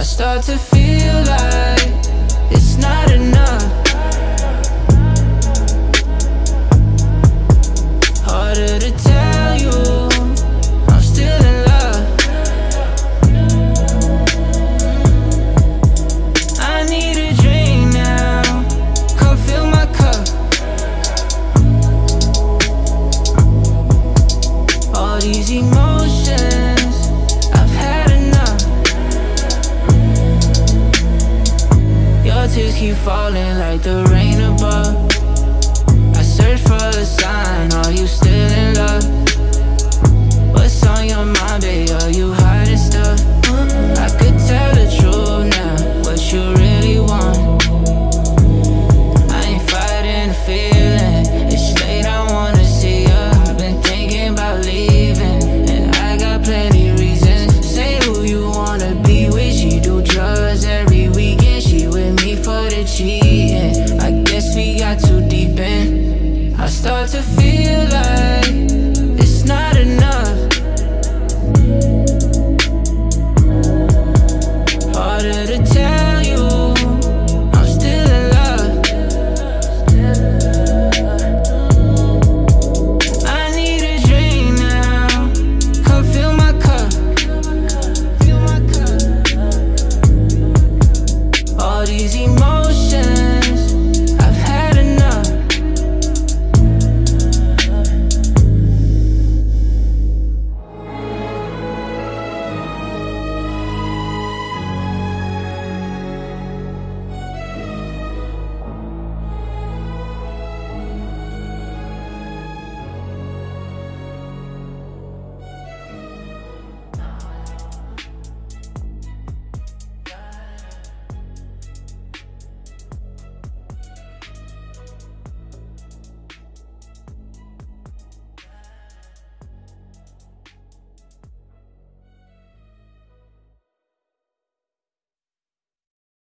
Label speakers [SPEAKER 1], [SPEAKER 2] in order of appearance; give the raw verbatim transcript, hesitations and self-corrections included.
[SPEAKER 1] start to feel like it's not enough. Harder to tell you I'm still in love. I need a drink now, come fill my cup. All these emotions, I've had enough. Your tears keep falling like the